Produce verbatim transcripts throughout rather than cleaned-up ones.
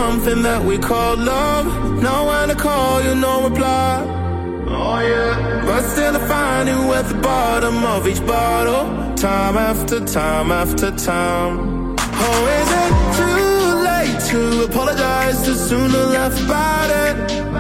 something that we call love. Know when to call you, no reply. Oh yeah. But still I find you at the bottom of each bottle, time after time after time. Oh, is it too late to apologize too soon to laugh about it?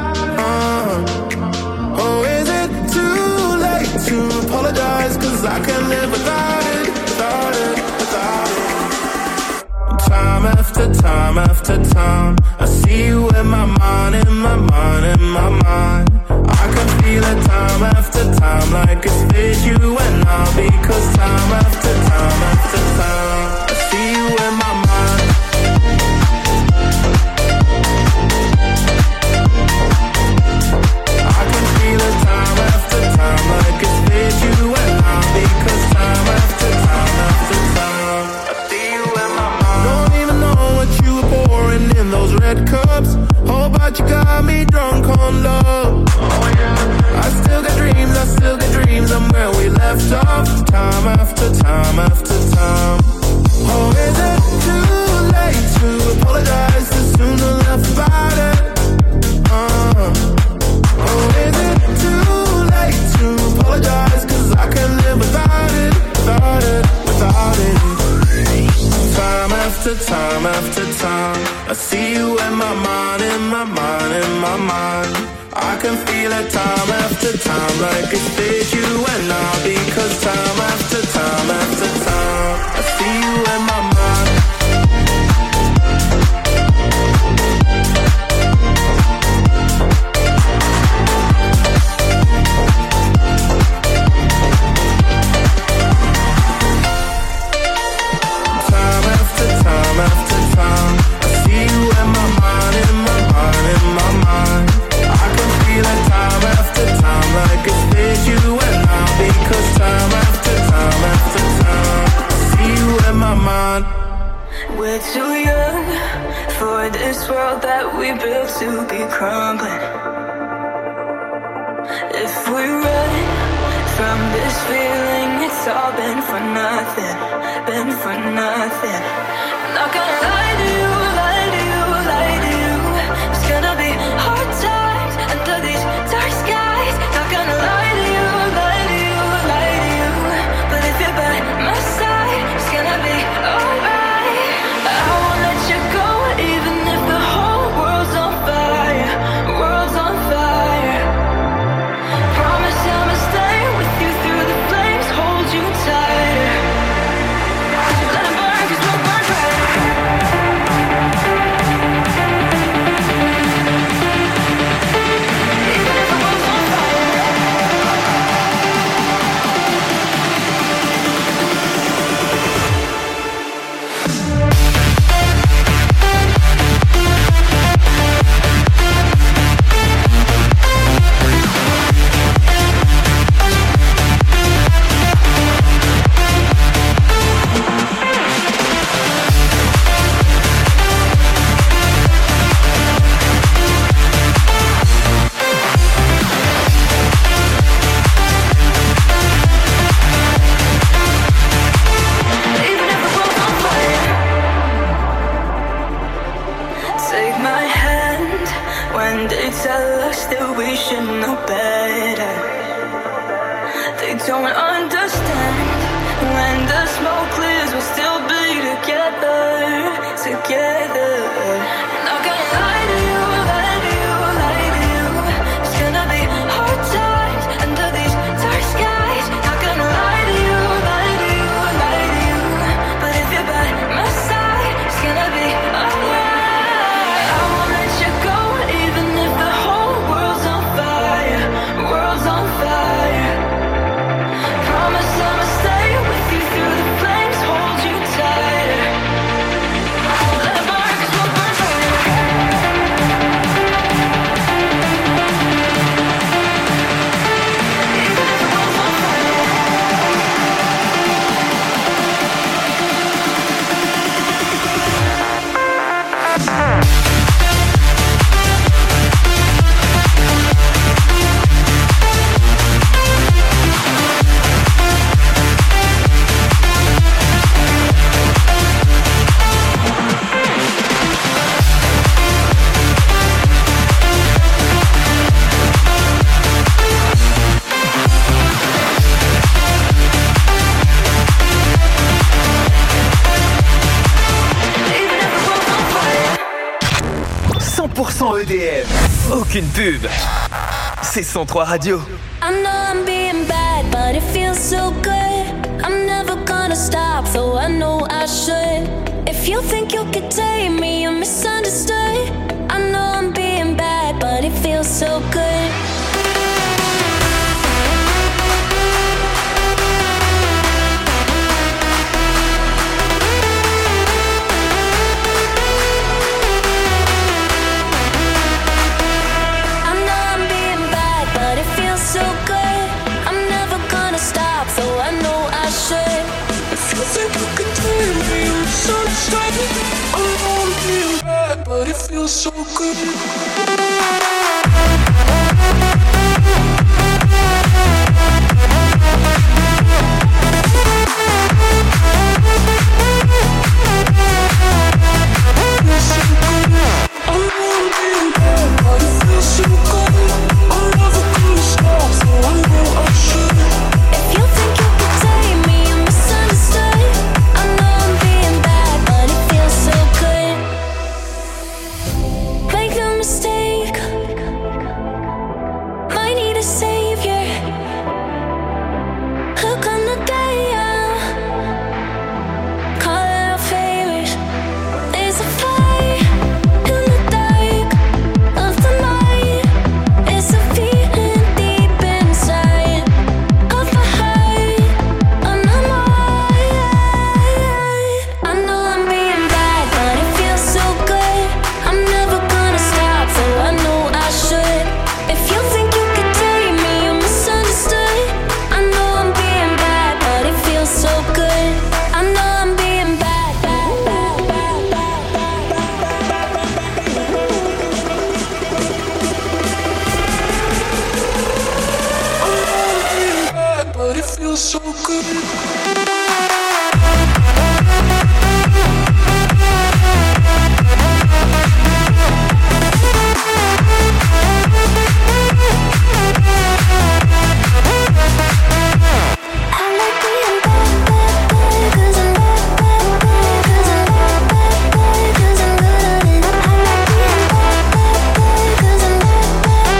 Uh, oh, is it too late to apologize? Cause I can't live without it, without it, without it. Time after time after time, I see you in my mind, in my mind, in my mind. I can feel it time after time, like it's fit you and I. Because time after time after time, I see you in my mind. I can feel it time after time, like it's fit you and I. Because time after time after time, I see you in my mind. Don't even know what you were pouring in those red cups. Oh, but you got me drunk on love. Oh yeah. I still got dreams, I still got dreams. I'm where we left off, time after time after time. Oh, is it too late to apologize too soon to laugh about it? Uh, oh, is it too late to apologize? Cause I can't live without it, without it, without it. Time after time after time, I see you in my mind, in my mind, in my mind. I can feel it time after time, like it's fit you and I. Because time after time after time, I see you in my mind. Time after time after time, I see you in my mind, in my mind, in my mind. I can feel it time after time, like it's fit you and I. Because time after time after time, I see you in my mind. We're too young for this world that we built to be crumbling. If we run from this feeling, it's all been for nothing, been for nothing. Not gonna lie to you, lie to you, lie to you. It's gonna be hard times under these dark skies. Not gonna lie to you, lie to you, lie to you. But if you're by my side, it's gonna be alright. I won't let you go, even if the whole world's on fire, world's on fire. Promise I'ma stay with you through the flames, hold you tighter. Let it burn, cause we'll burn brighter. Let it burn. pour cent E D M. Aucune pub. C'est cent trois Radio. I know I'm being bad, but it feels so good. I'm never gonna stop, though I know I should. If you think you could tame me, you're misunderstood. I know I'm being bad, but it feels so good. So good, I'm never gonna stop, so I know I should. If you think you could tame me, I'm so excited. I know I'm being bad, but it feels so good.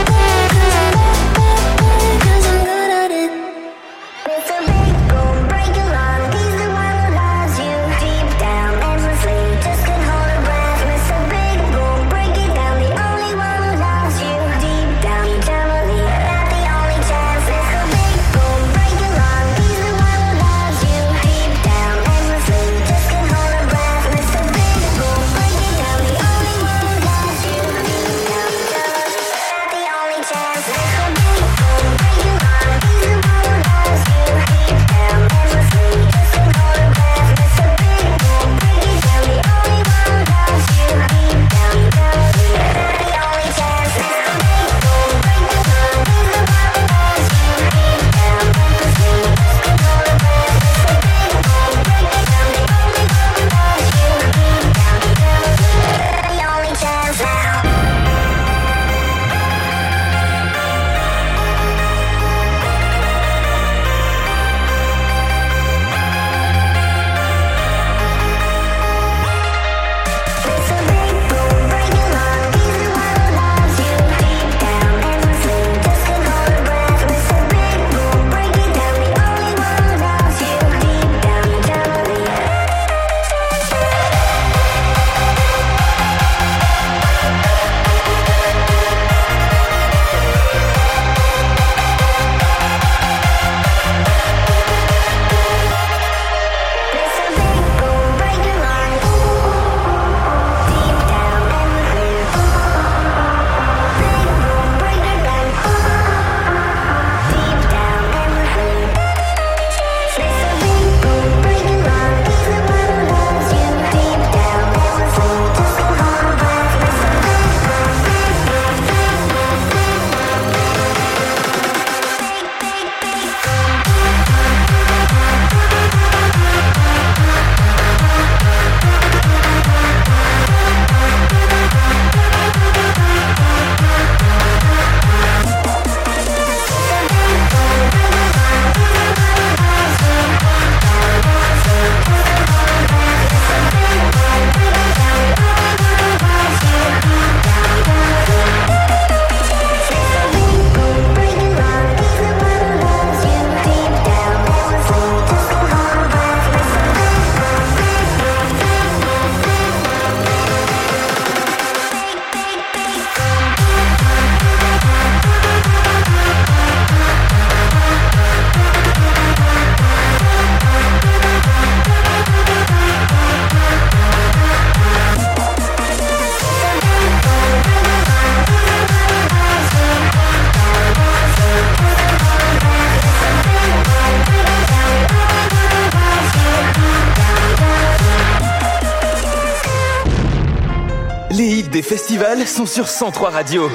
Break festivals sont sur cent trois Radio.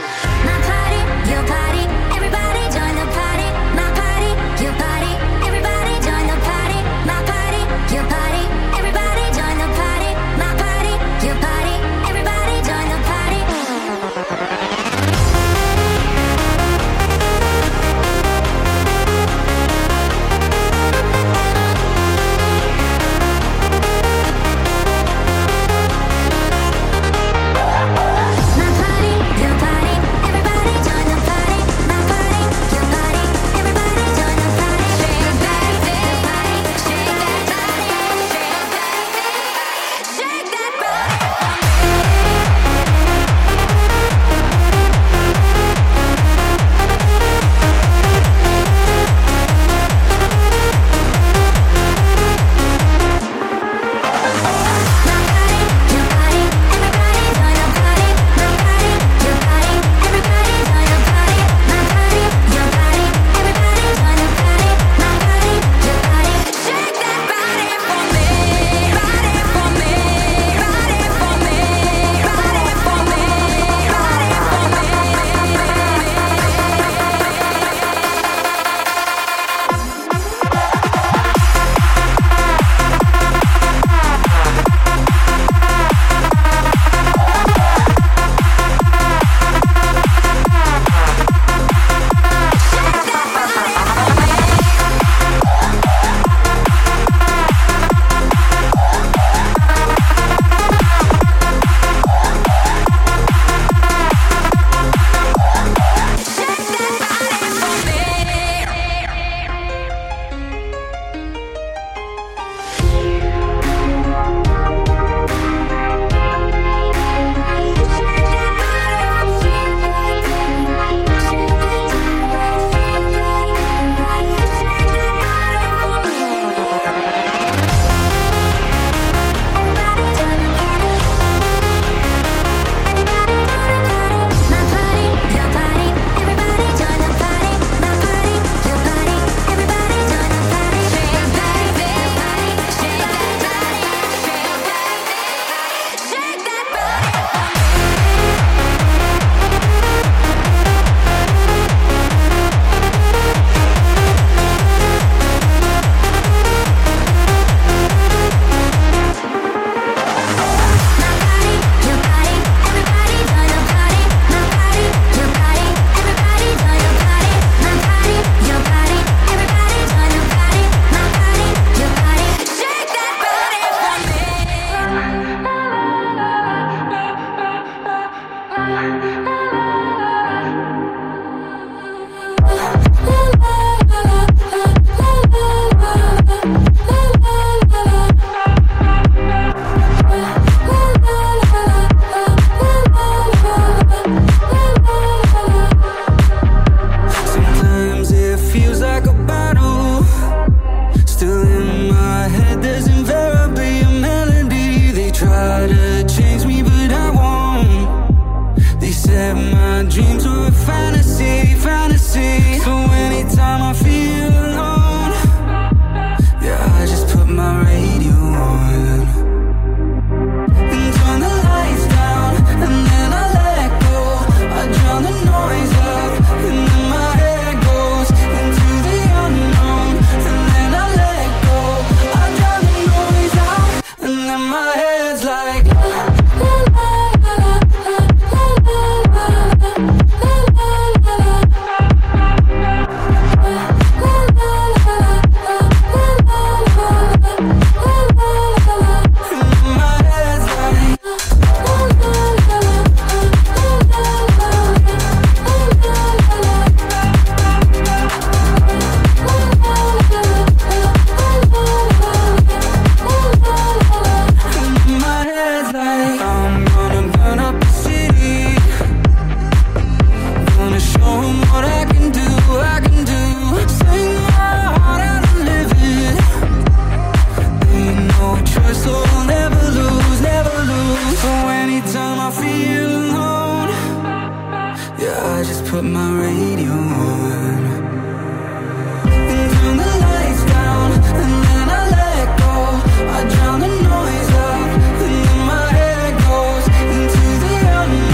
I drown the noise out, and then my head goes into the unknown.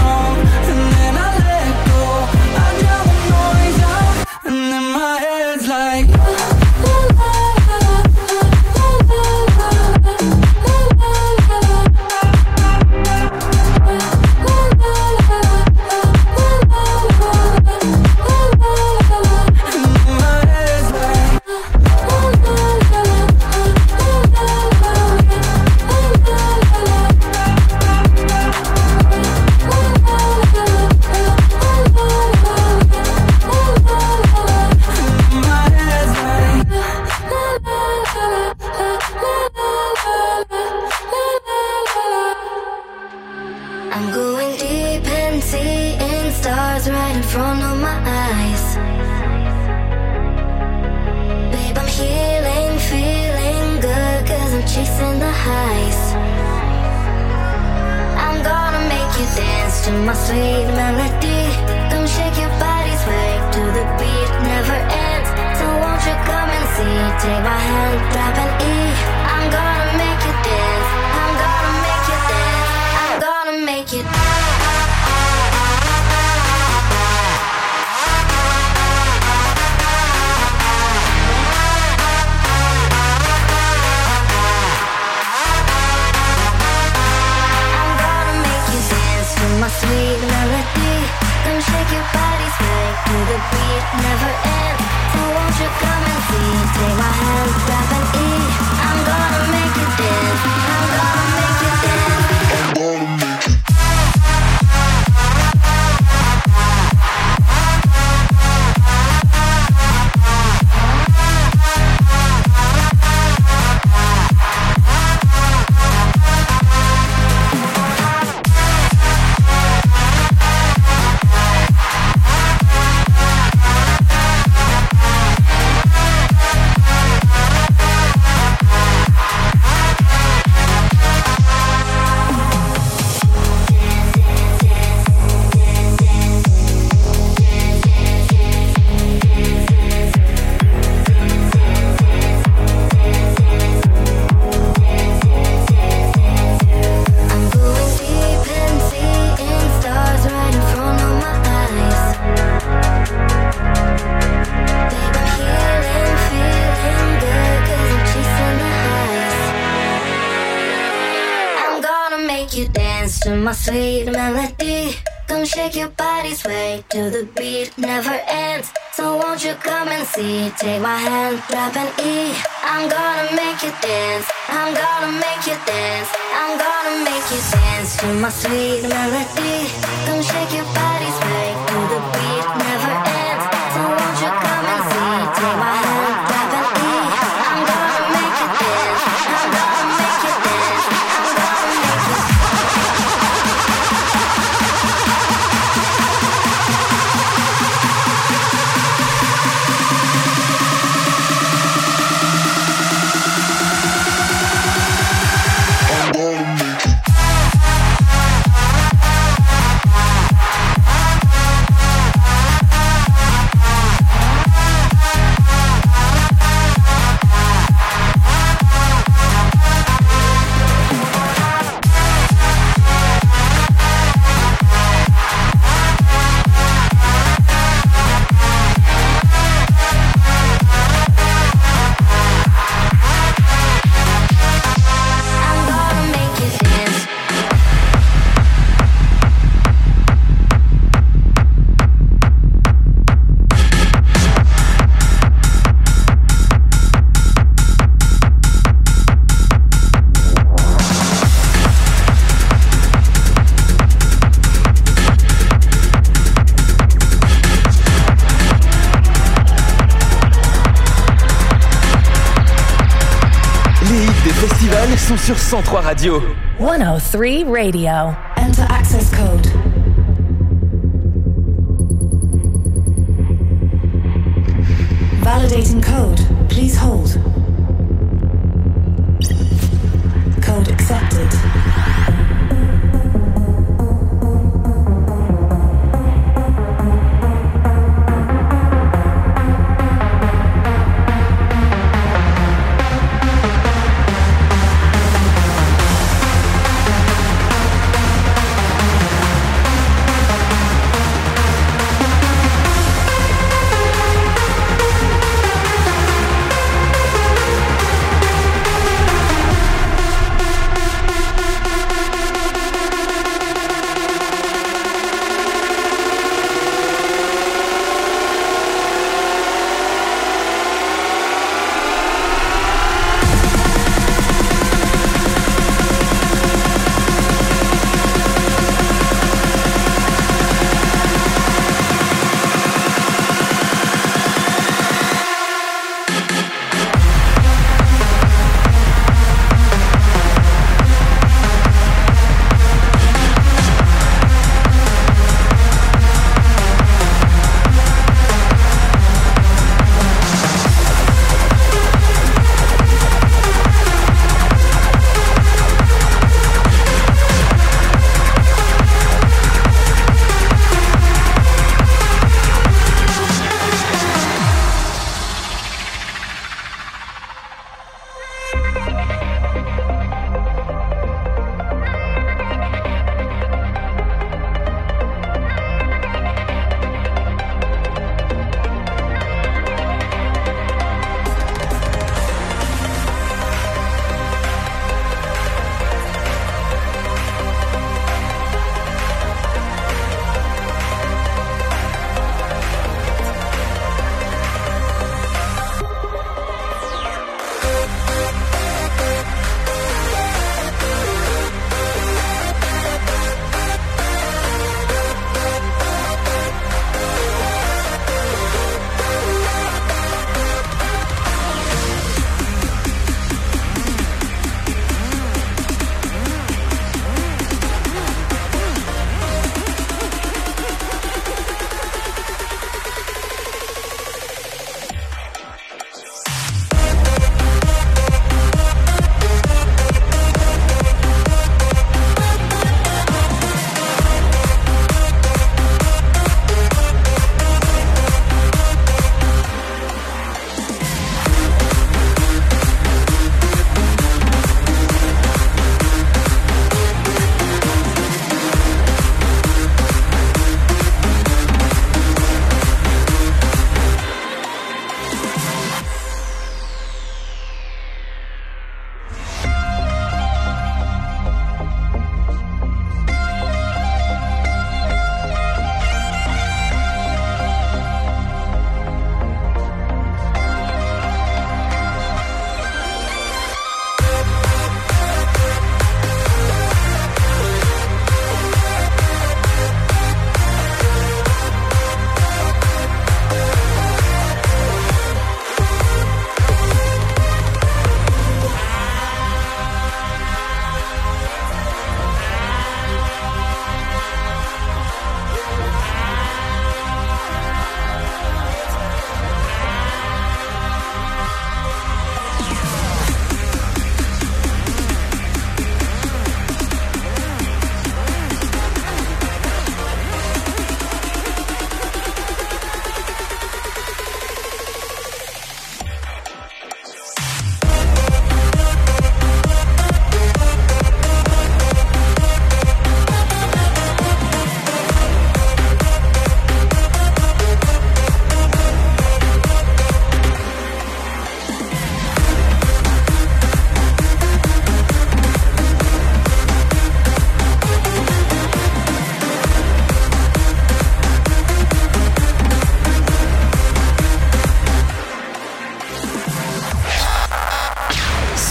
stars right in front of my eyes. Babe, I'm healing, feeling good, cause I'm chasing the highs. I'm gonna make you dance to my sweet melody. Come shake your body, sway to the beat, never ends. So won't you come and see, take my hand, grab an E. I'm gonna make you dance, I'm gonna make you dance, I'm gonna make you dance. My sweet melody, come shake your body, sway to the beat, never ends. So won't you come and see, take my hand, grab an E. I'm gonna make you dance, I'm gonna make you dance, I'm gonna make you. My sweet melody, come shake your body, sway to the beat, never ends. So won't you come and see, take my hand, grab an E. I'm gonna make you dance, I'm gonna make you dance, I'm gonna make you dance to my sweet melody. Come shake your body, sway to the beat, never ends. So won't you come and see, take my hand, grab an E. I'm gonna make you dance, I'm gonna make you dance, I'm gonna make you dance. Sont sur cent trois Radio. one oh three Radio. Enter access code. Validating code. Please hold. Code accepted.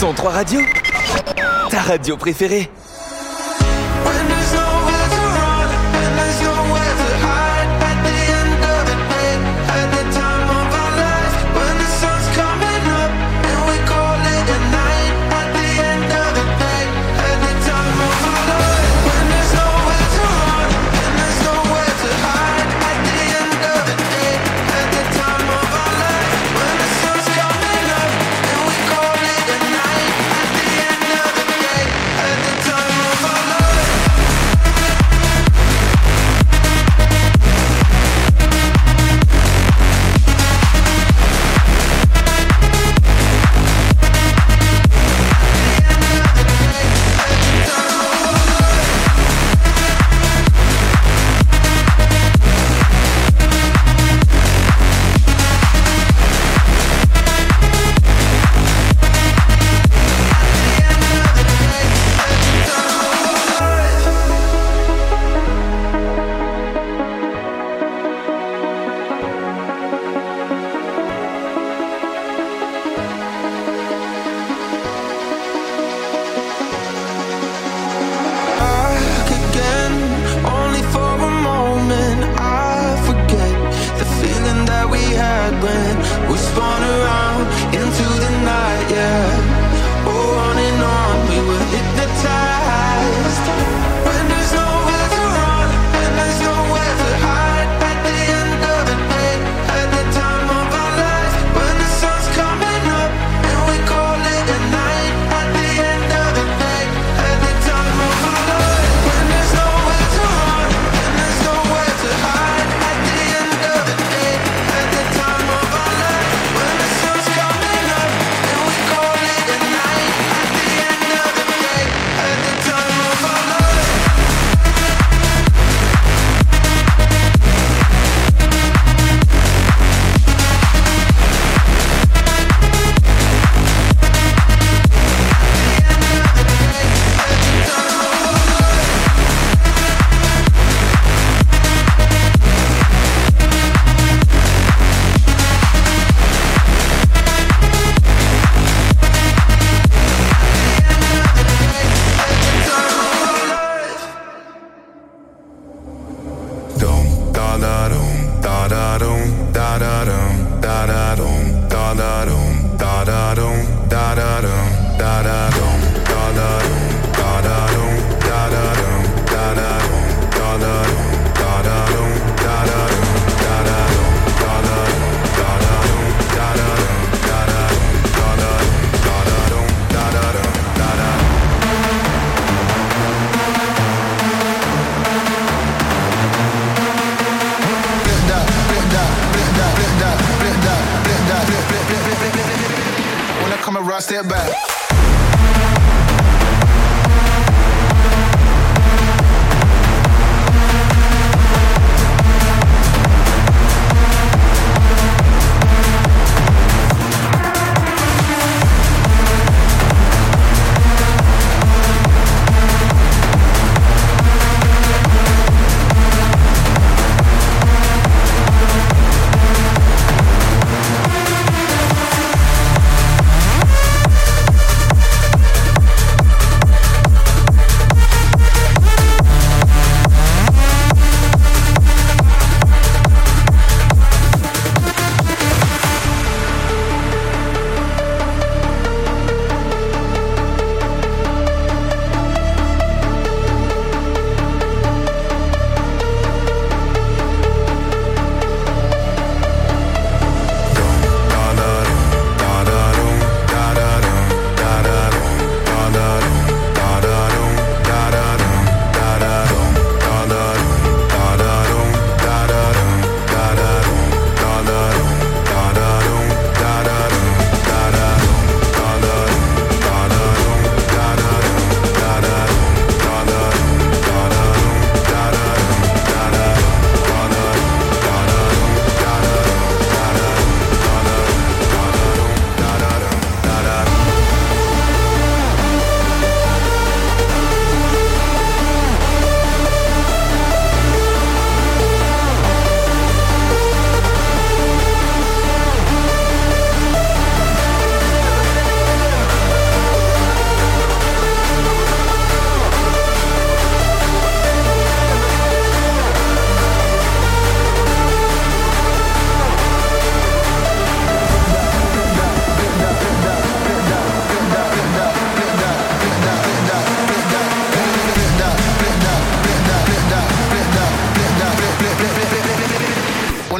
cent trois Radio, ta radio préférée. Step back.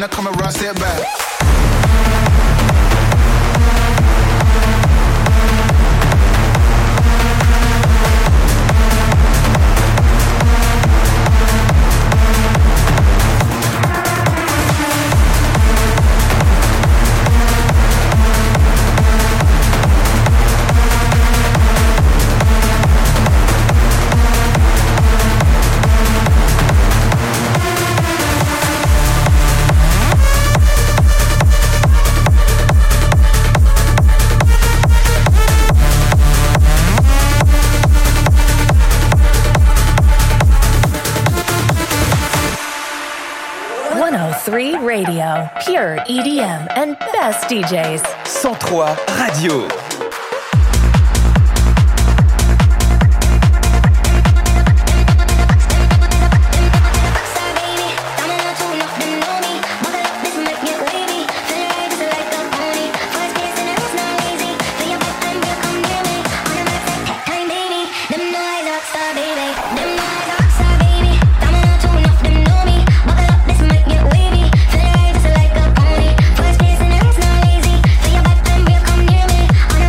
I come around, step back. three Radio, pure E D M and best D Js. cent trois Radio. On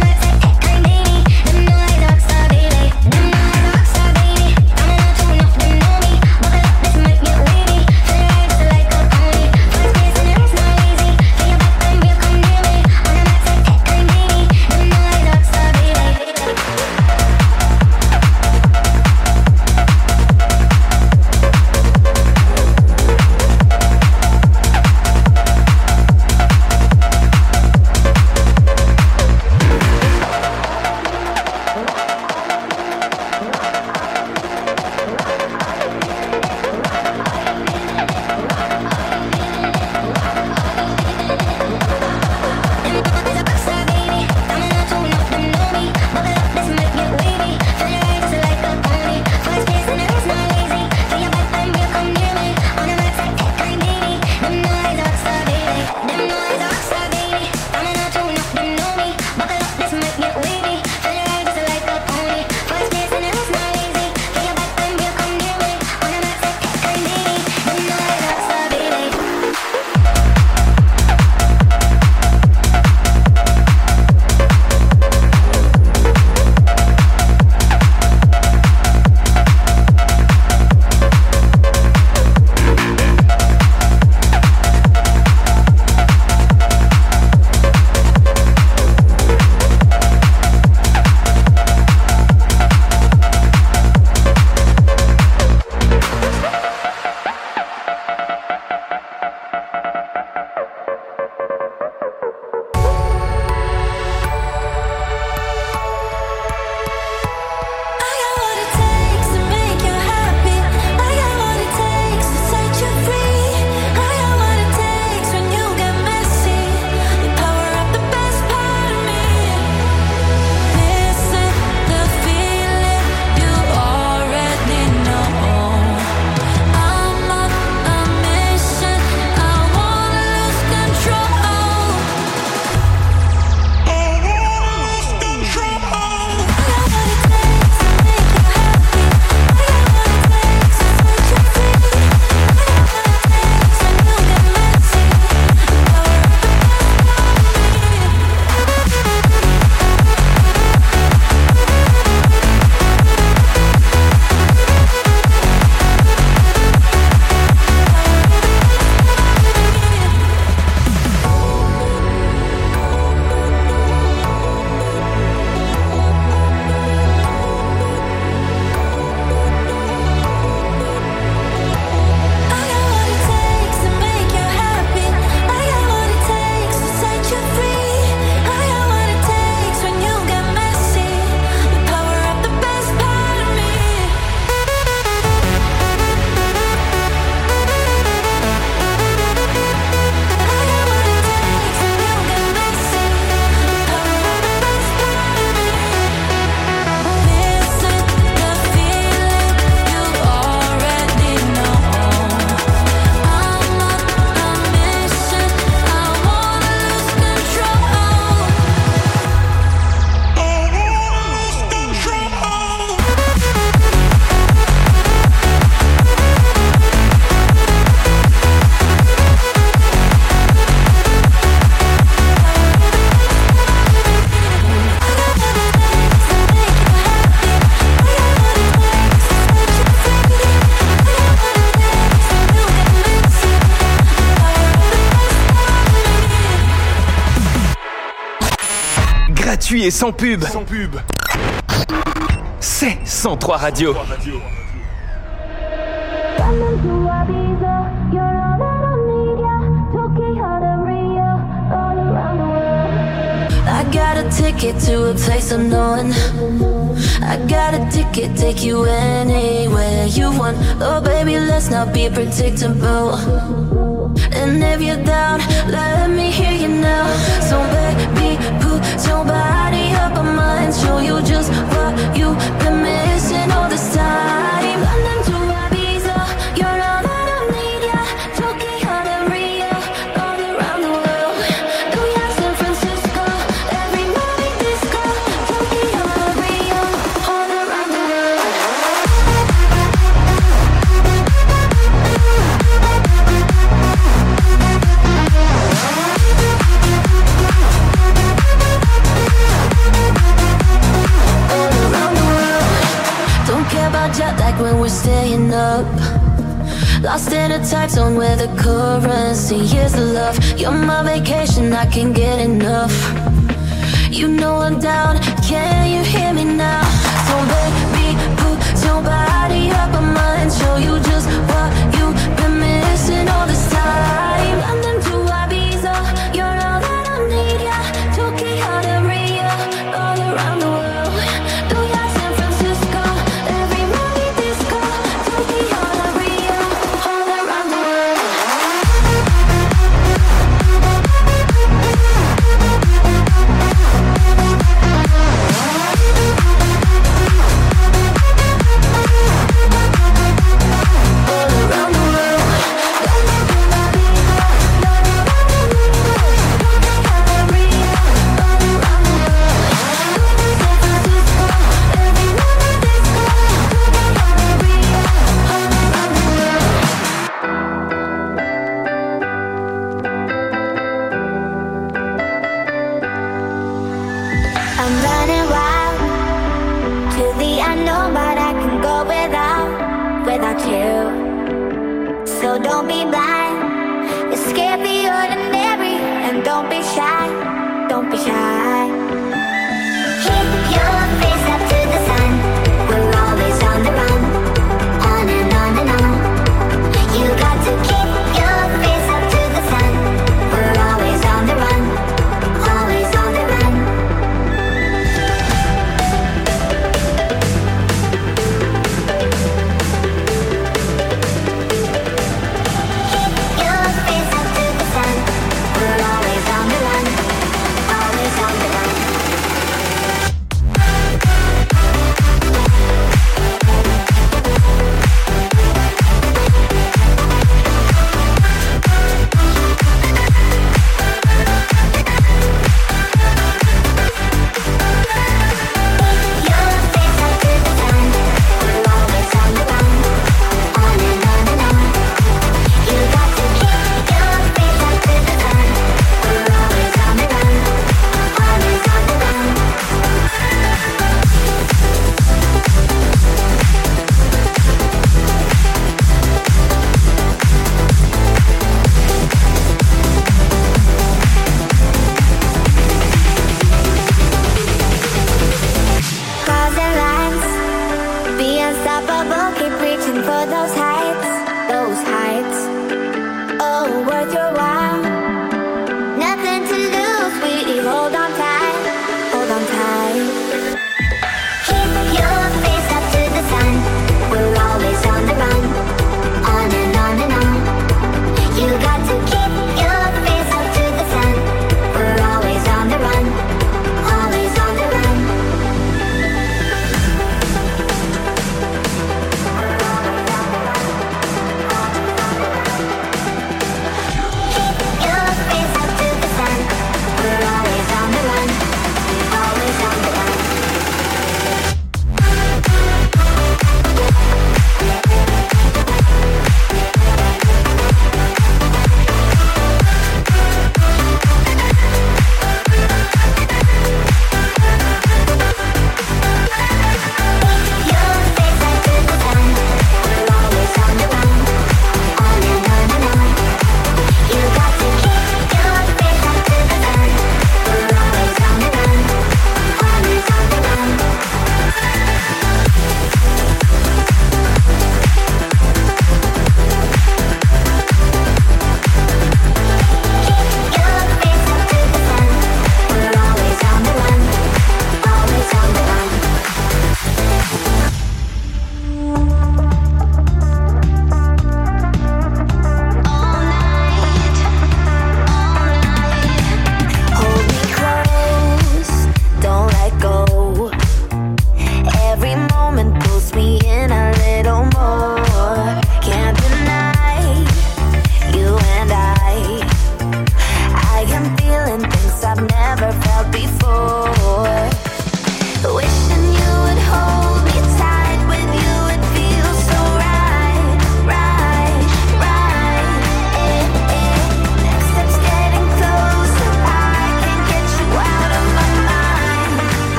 gratuit et sans pub. Sans pub. C'est cent trois Radio. I got a ticket to a place unknown. I got a ticket, take you anywhere you want. Oh baby, let's not be predictable. And if you're down, let me hear you now. So baby, put your body up on mine. Show you just what you've been missing all this time. London to Ibiza, you're all that I need, yeah. Tokyo to Rio, all around the world. New York, San Francisco, every night disco. Tokyo to Rio, all around the world. Jet lag when we're staying up. Lost in a time zone where the currency is the love. You're my vacation, I can't get enough. You know I'm down, can you hear me now? So baby, put your body up on mine. Show you just what you've been missing all this time. London to Ibiza, you're all that I need, yeah. Tokyo to Rio, all around the world. New York, San Francisco, every night disco. Tokyo to Rio, all around the world. I'm running wild to the unknown, but I can go without, without you. So don't be blind, escape the ordinary, and don't be shy, don't be shy. Keep your face up to the sun, we're always on the run, on and on and on. You got to keep your face up to the sun, we're always on the run, always on the run. Your face up to the sun, we're always on the run, always on the run.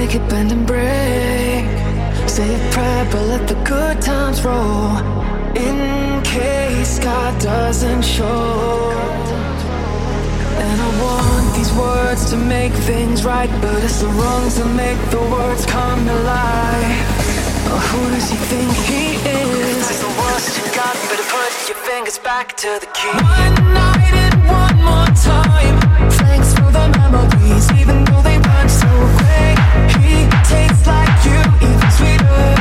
Make it bend and break. Say a prayer, but let the good times roll. In case God doesn't show. And I want these words to make things right, but it's the wrongs that make the words come to life. Oh, who does he think he is? That's the worst you got, better put your fingers back to the key. One night and one more time. Thanks for the memories, even though they weren't so great. He tastes like you, even sweeter.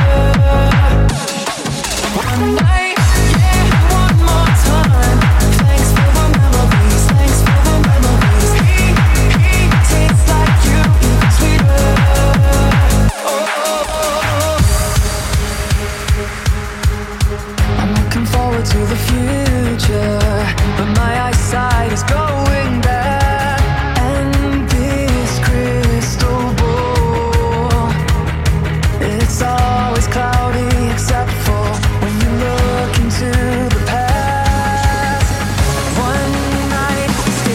One night, yeah, one more time. Thanks for the memories, thanks for the memories. He, he tastes like you, even sweeter. Oh, oh, oh, oh. I'm looking forward to the future, but my eyesight is going back. And this crystal ball, it's always cloudy except for when you look into the past. One night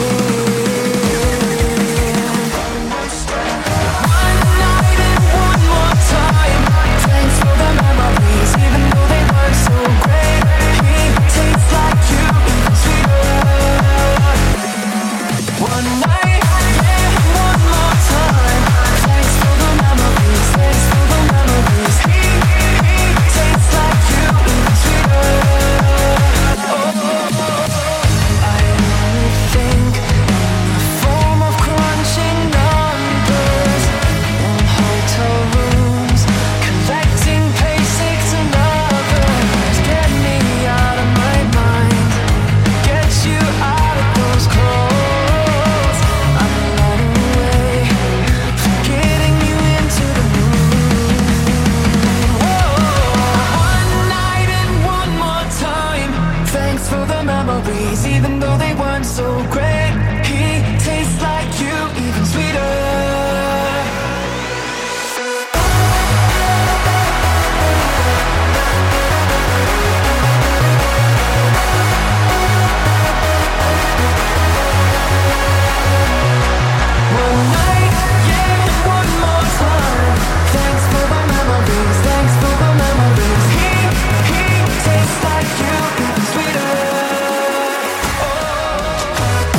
stand. One night and one more time. Thanks for the memories, even though they weren't so great. He tastes like you, even sweeter. One night, yeah, one more time. Thanks for the memories, thanks for the memories. He, he tastes like you, even sweeter. Oh, oh, oh. I only think in the form of crunching numbers in hotel rooms, collecting basics and others. Get me out of my mind, get you out of those clothes. I'm running away, getting you into the mood. Whoa. One night and one more time. Thanks for the memories, even though they weren't so great. He tastes like you, even sweeter. One night, yeah, one more time. Thanks for the memories, thanks for the memories. He, he tastes like you, even sweeter. Oh.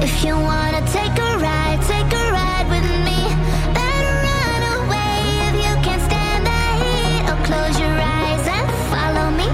If you wanna take a ride, take a ride with me. Better run away if you can't stand the heat, or close your eyes and follow me.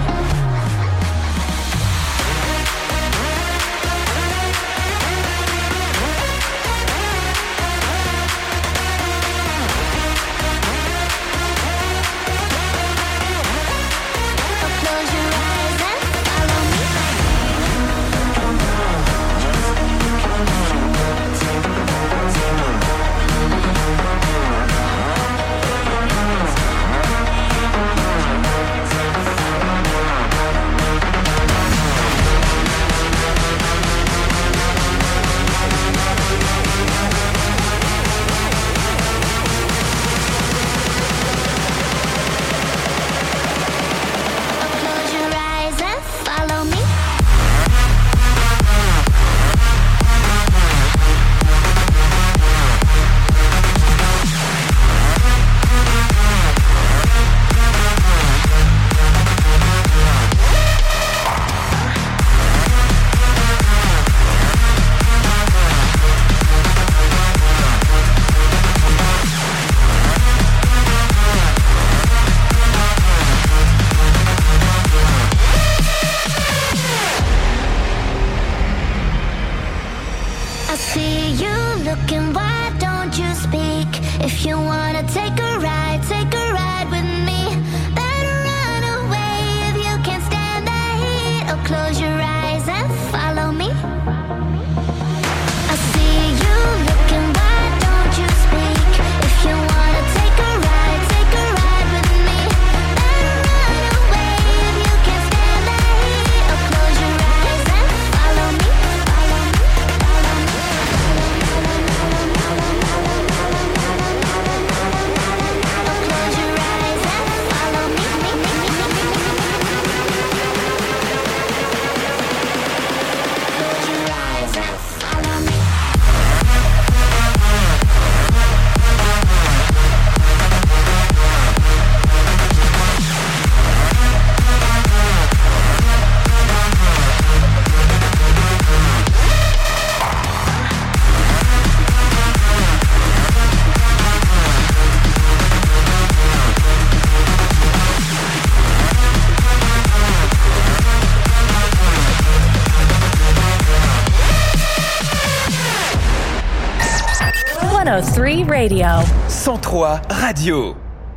one oh three Radio. cent trois Radio.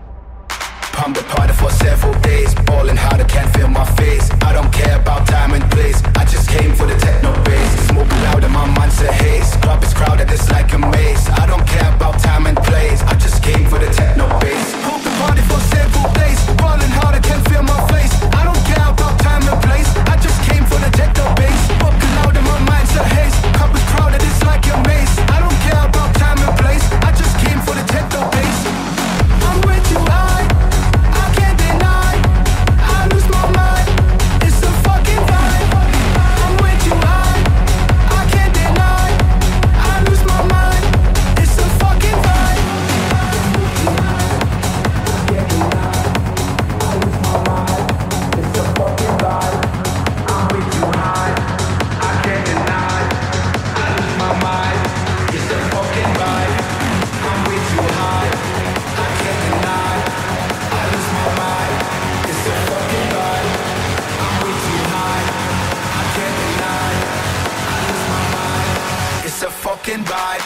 Pump the party for several days, ballin' hard, I can't feel my face. I don't care about time and place, I just came for the techno bass. Smoke loud and my mind's a haze, club is crowded, it's like a maze. I don't care about time and place, I just came for the techno bass. Pump the party for several days, ballin' hard, I can't feel my face. I don't care about time and place, I just came for the techno bass. Smoke loud and my mind's a haze, club is crowded, it's like a maze. I don't care about time and place, I just came for the techno bass. I'm way too high, I can't deny, I lose my mind, it's the fucking vibe. I'm way too high, I can't deny, I lose my mind, it's the fucking vibe. I'm way too high, I can't deny, I lose my mind, it's the fucking vibe. I'm way too high, I can't deny, I lose my mind, it's the fucking vibe. I'm way too high, I can't deny, I lose my mind, it's a fucking vibe.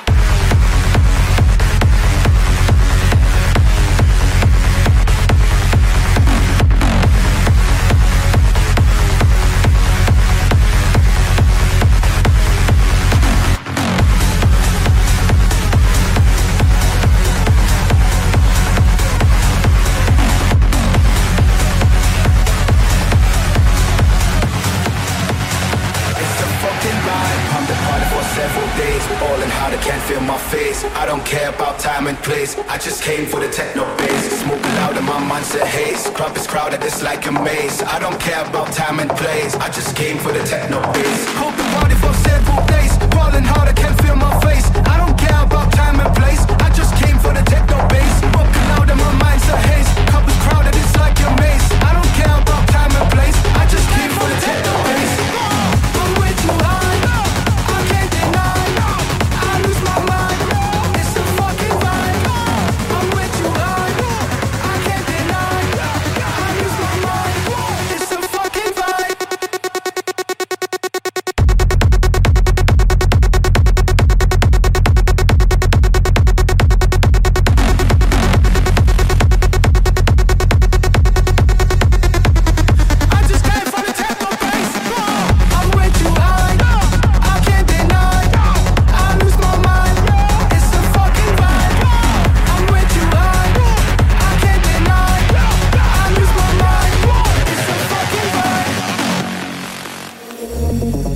I don't care about time and place, I just came for the techno bass. Smoke loud and my mind's a haze, club is crowded, it's like a maze. I don't care about time and place, I just came for the techno bass. Hope the party for several days, ballin' hard, I can't feel my face. I don't care about time and place, I just came for the techno bass. Smoke loud and my mind's a haze, club is crowded, it's like a maze. I don't care about time and place, I just came for the techno bass. I'm way too high, I can't deny.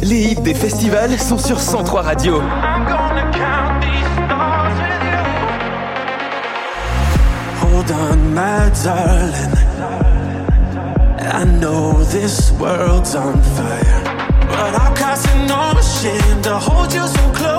Les hits des festivals sont sur cent trois Radio. I'm gonna count these stars with you. Hold on, my darling. I know this world's on fire, but I'll cast no shame to hold you so close.